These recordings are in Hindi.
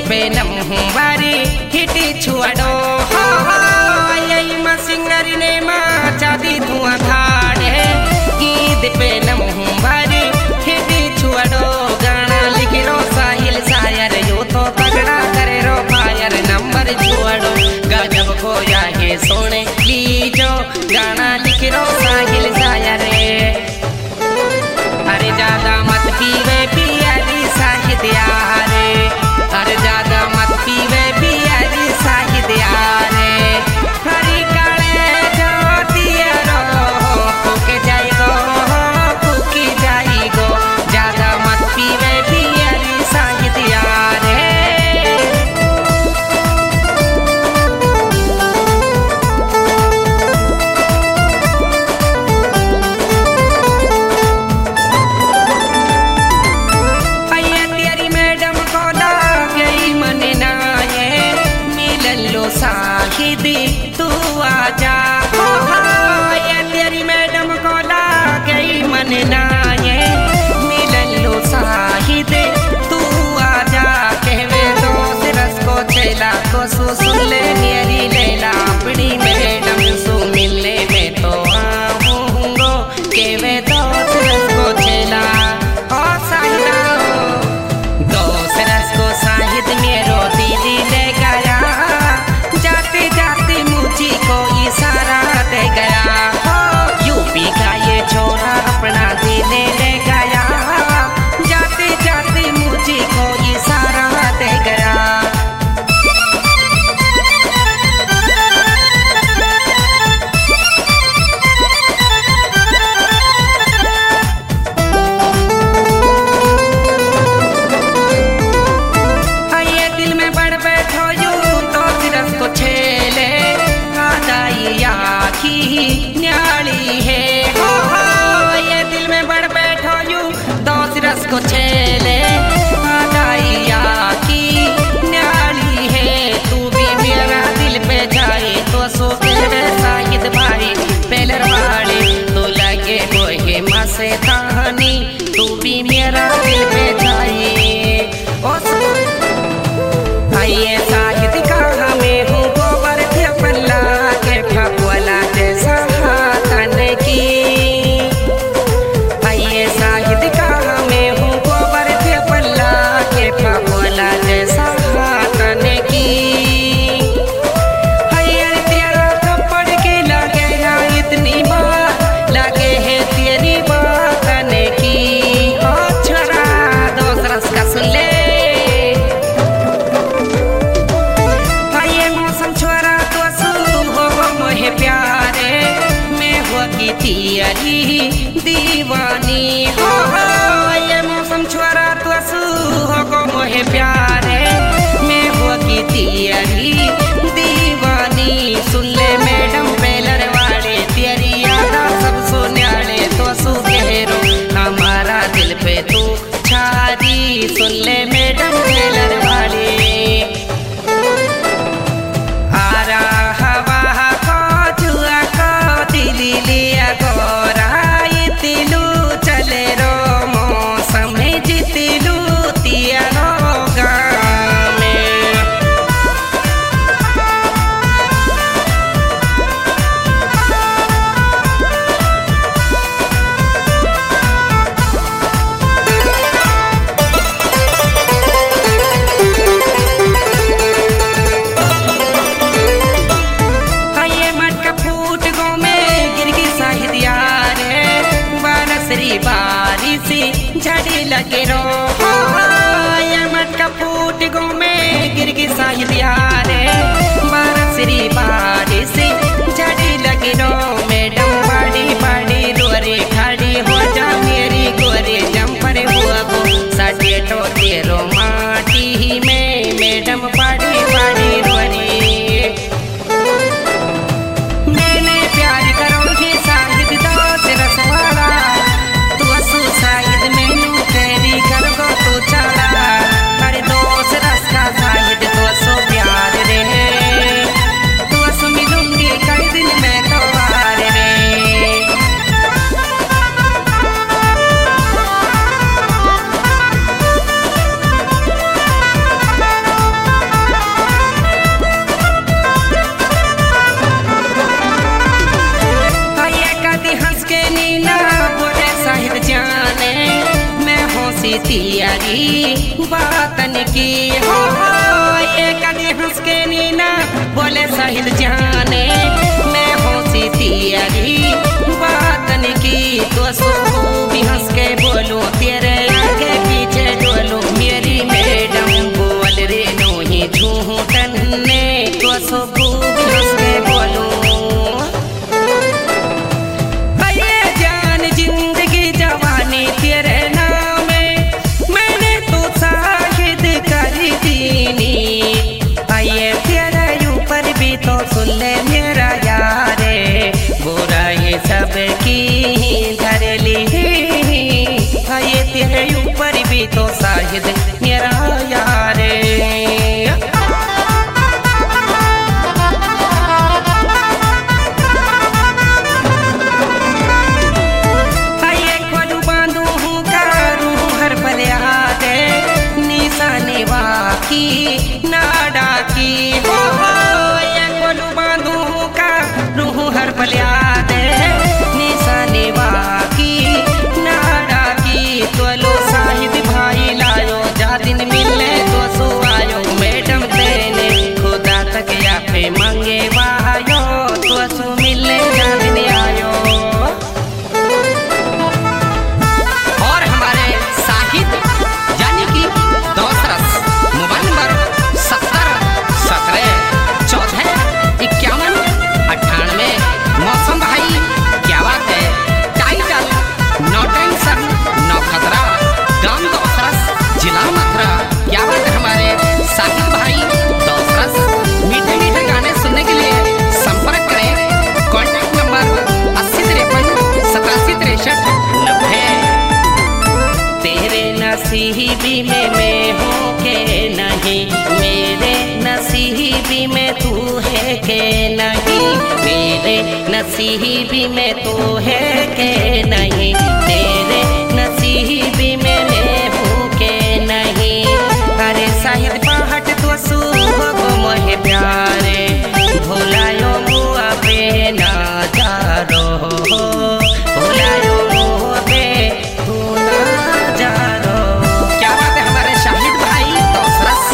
पे नम्बारी हिटी छुआडो हो यही मा सिंगर ने मा चादी धुआं धाड़े गीत पे नम्बारी हिटी छुआडो गाना लिख रो साहिल शायर यो तो तगड़ा करे रो फायर नंबर छुआडो गजब को आगे सोने लीजो गाना लिख रो साहिल शायर अरे ज्यादा मत पीवे पियारी साहिद यारे अरे ज्यादा मत पीवे पियारी साहिद यारे हरी काले ज्योतिया रो फूके जाएगो फूकी जाएगो ज्यादा मत पीवे पियारी साहिद यारे साहिद तू आजा हो ये तेरी मैडम को ला गई मन ना ये मिलन लो साहिद तू आजा कहवे दोस्त रस को चला को सुन ले मेरी लैला अपनी मैडम सु मिलने में तो आऊंगो कहवे दोस्त रस को चला ओ साहिदा दोस्त रस को साहिद मेरो दीदी ले गया मुझी को इशारा दे गया हो यूपी का ये छोरा अपना दिल ले गया जाते जाते मुझी को इशारा दे गया ये दिल में बढ़ बैठो यूं तो सिरस को छेले न्याली है हो ये दिल में बढ़ बैठो यूं दोस्त रस को छेले आदाइया की न्याली है तू भी मेरा दिल पे जाए तो सो कहवे साहिद भाई पेलर वाले तो लगे बोहे मसे कहानी तू भी मेरा दिल पे जाए आइए साहिद कहा मैं हूँ गोबर के पल्ला के फपुला जैसा हाथन की आइए साहिद कहा मैं हूँ गोबर के पल्ला के फपुला जैसा हाथन की हयर तेरा थप्पड़ के लगे ना इतनी बात लगे है तेरी बात की ओ छोरा दोस्त रस का सुन ले प्यारे मैं होगी तेरी दीवानी हो ये मौसम छोरा तो हो मोहे प्यारे मैं होगी तेरी दीवानी सुन ले मैडम पेलर वाले तेरी यादा सब सुनाले तो सुगेरो हमारा दिल पे तू छारी सुन ले मैडम पेलर वाले लिया गोरा तिलू चले रो मौसम जितिलू तिया रोगा झड़ी लगे रो ये मटका फूट गो में गिर गई साहिद यारे बारसरी बारिश झड़ी लगे रो मैडम बड़ी बड़ी रोरे खड़ी हो जा मेरी गोरे जम्पर हुआ गो साढ़े तो तेरो माटी में मैडम बड़ी बड़ी रोरे मैंने प्यार करोगी साहिद दोस्त रसवाड़ा साहिद मैनू तेरी कर गो तू चला अरे दोस्त रस का साहिद तो सो प्यार रे तो सो मिलूंगी तियारी बातन की हो ये कभी हंस के नीना बोले साहिल जाने मैं होसी तियारी बातन की तो सो भी हंस के बोलो तेरे आगे पीछे डोलो मेरी मैडम बोल रे नोही झूठन ने तो सो भी हंस के बोलो सबकी धरली ये तेरे ऊपर भी तो शाहिद मेरा यार ये खोलू बांधू हूँ करूँ हर पल याद निशाने बाकी नाडा की हो ये खोलू बांधू हूँ करूँ हर पल याद दिन मिलने तो सो आयो मैडम तेने खुदा तक या पे मंगे वायो तो सो मिलने जा दिन आयो और हमारे साहिद यानी कि दोस्त मोबाइल नंबर 70 17 14 51 98 मौसम भाई क्या बात है टाइटल नो टेंशन नो खतरा गांव दोसरस जिला मथुरा क्या बात है हमारे साहिल भाई दोसरस मीठे मीठे गाने सुनने के लिए संपर्क करें कॉन्टैक्ट नंबर 8053 8763 90 तेरे नसीबी में मैं हूँ के नहीं मेरे नसीबी में तू है के नहीं मेरे नसीबी में तू है के नहीं तेरे नसीबी में मैं हूँ के नहीं अरे साहिद पहाट तो सुबह मोहे प्यारे भुलायो मुआ पे ना जारो भुलायो मुआ पे तू ना जारो क्या बात है हमारे शाहिद भाई दोसरस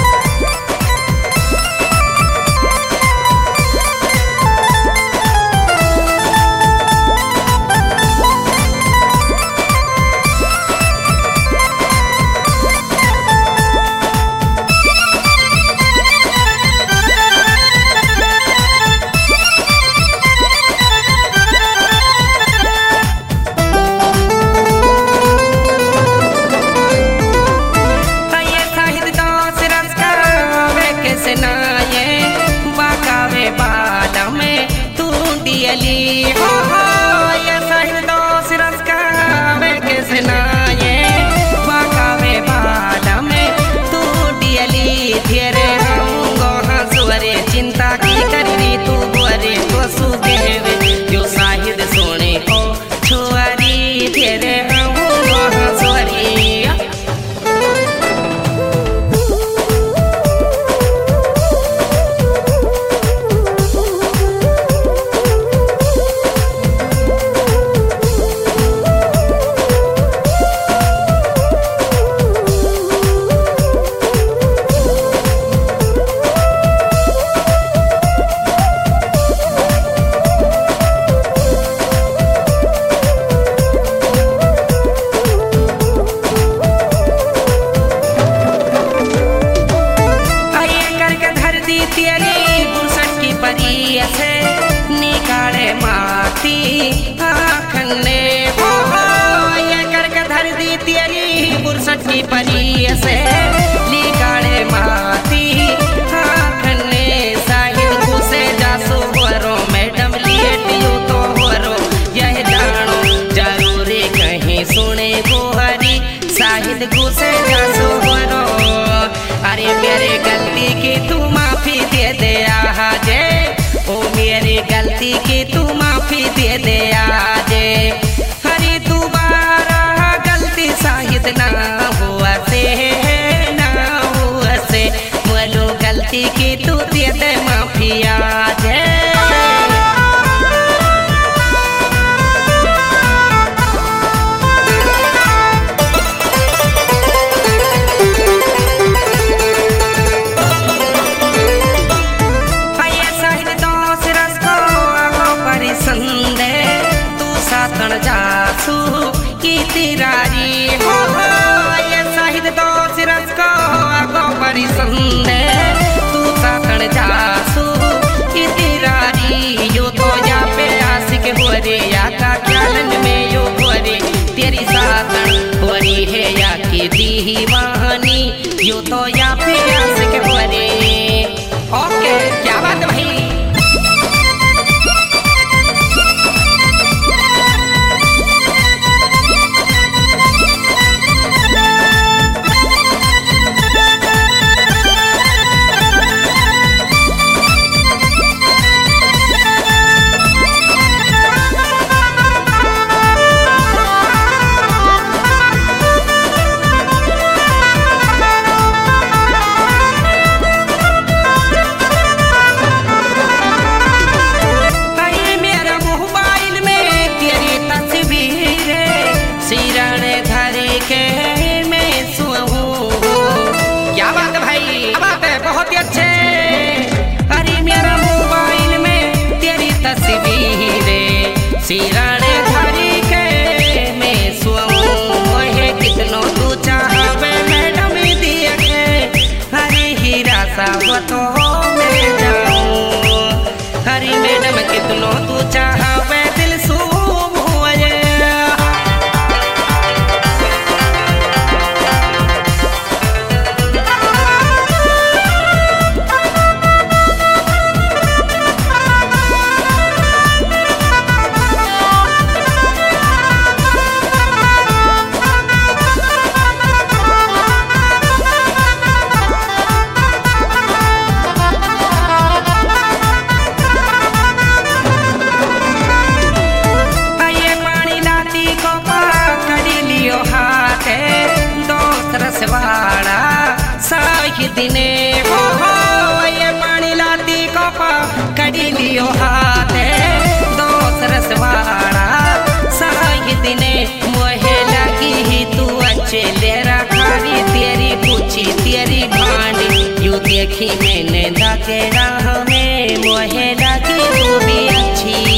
चिंता की करी तू गोरे तो सुदेव जो साहिद सोने को छुआरी तेरे निकाले माती आखने हो ये करके धर दी तेरी बुरसट की परी से निकाले माती आखने साहिल घुसे जासो वरो मैडम लिए दियो तो वरो यह जानो जरूरी कहीं सुने गोहरी साहिल घुसे जासो वरो अरे मेरे गलती की तू माफी दे दे आजे ओ मेरी गलती की तू माफी दे दे आजे हरी दोबारा गलती शायद ना हुआ से बोलो गलती की तू दे दे माफी आजे तिरारी हो ये साहिद तो सिरस को आगो परी संदे तू सातन जासू तिरारी यो तो जा पे आशिक हो रे या का ख्यालन में यो हो रे तेरी सातन हो री है या की दीवानी यो तो या पे आशिक हो रे। ओके क्या बात भाई। सिराने घरी के मैं सुऊं है कितनो तू चाहवे मैडम दिए के हरी हीरा सावतो मैं जाऊं हरी मैडम कितनो तू चाहवे दिल सूम हुए। दिने हो ये पानी लाती कोपा कड़ी लियो हाथे दो सरसवाड़ा साही दिने मोहे लगी ही तू अच्छे लेरा खारी तेरी पूछी तेरी भांडी यू देखी मैंने धाके राह में मोहे लगी तू भी अच्छी।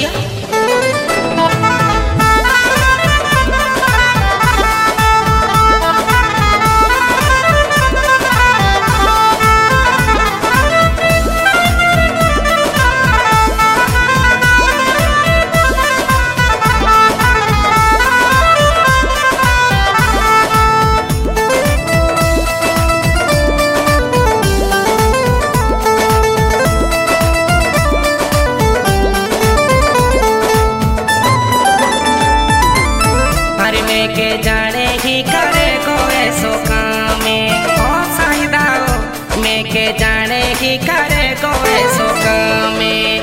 के जाने ही करे को ऐसो काम ओ साहिदाओ मैं के जाने ही करे को ऐसो काम।